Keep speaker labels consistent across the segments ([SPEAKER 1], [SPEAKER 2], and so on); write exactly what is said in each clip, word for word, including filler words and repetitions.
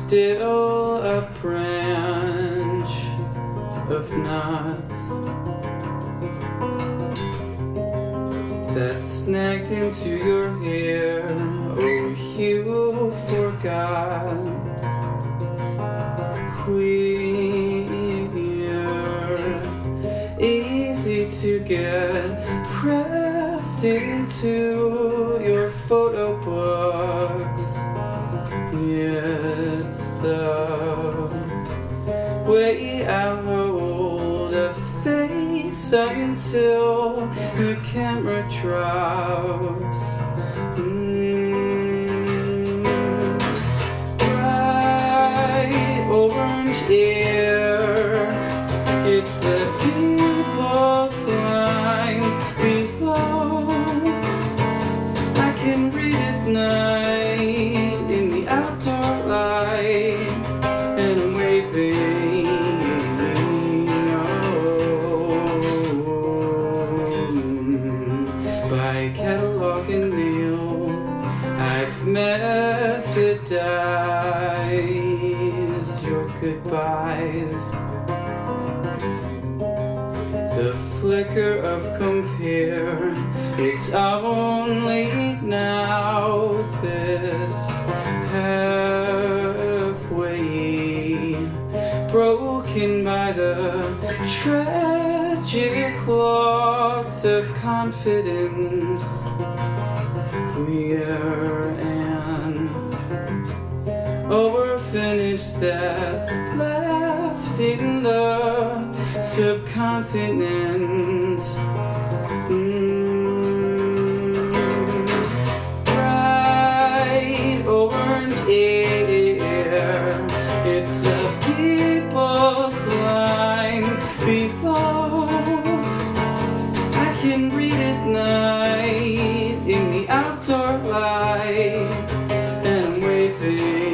[SPEAKER 1] still a branch of nuts that's snagged into your hair. Oh, you forgot we're easy to get pressed into your photo books. It's the way I hold a face until the camera drops. Mm. Bright orange air, it's the people's lines below. I can read at night in the outdoor light, and I'm waving. Oh, by catalog and mail, I've methodized your goodbyes. The flicker of compare, it's only now this halfway, broken by the tragic loss of confidence. We're an orphanage that's left in the subcontinent. Mm. Bright orange air, it's the people's lines below. I can read at night in the outdoor light, and I'm waving.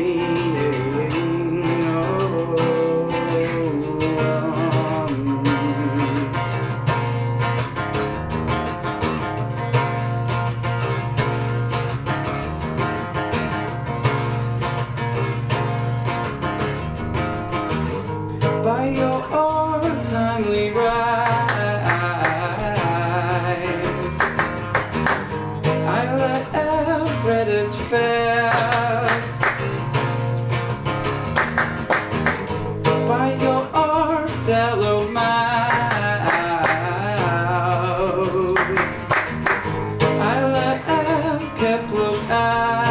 [SPEAKER 1] By your timely rise, I let Everett as fast. By your sallow mouth, I let Kepler out.